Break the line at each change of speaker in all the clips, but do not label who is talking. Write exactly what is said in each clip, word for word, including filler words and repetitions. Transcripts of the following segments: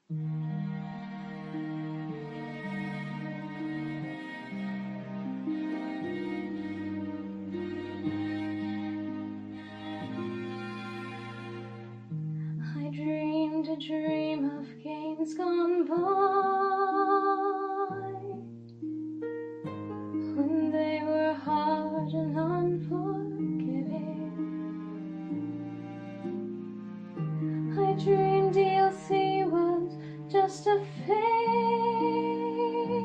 I dreamed a dream of games gone by, when they were hard and unforgiving. I dreamed D L C was just a phase.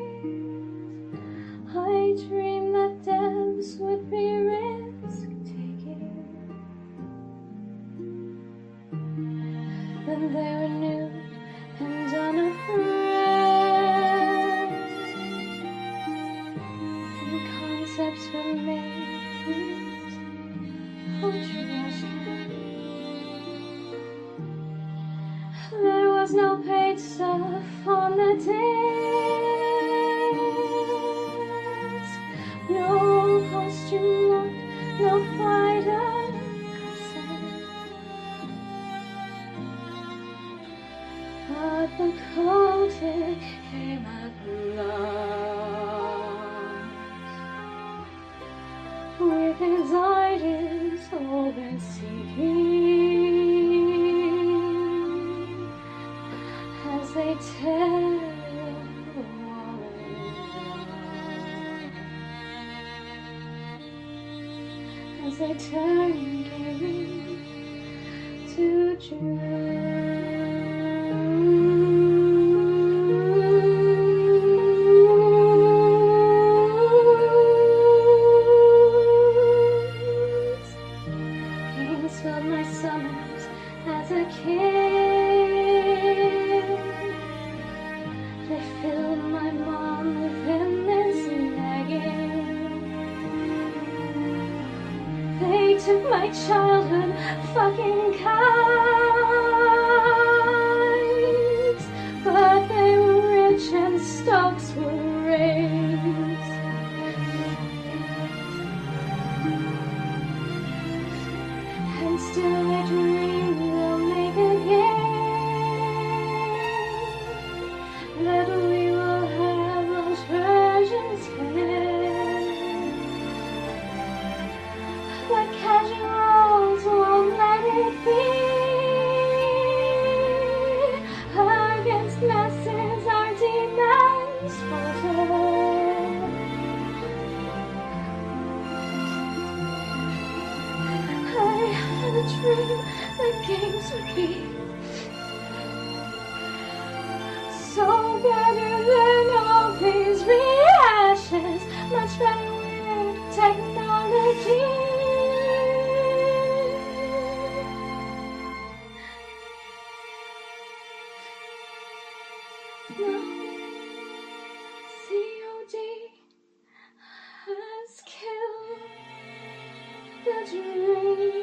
I dreamed that devs would be risk-taking. Then they were new and unafraid, and concepts were made untrusted. There was no paid stuff on the disc, no costume look, no fighter cassette. But the Codex came at last, with anxieties always seeking, as they tear the walls down, as they turn gaming to June. Filled my summers as a kid. They filled my mom with endless nagging. They took my childhood fucking kites, but they were rich and stocks were raised. And still I dream we'll make a game, that we will have those versions here. But casuals won't let it be. Against masses our demands falter. I had a dream that games would be so better than all these rehashes, much better with technology. Now C O D has killed the dream.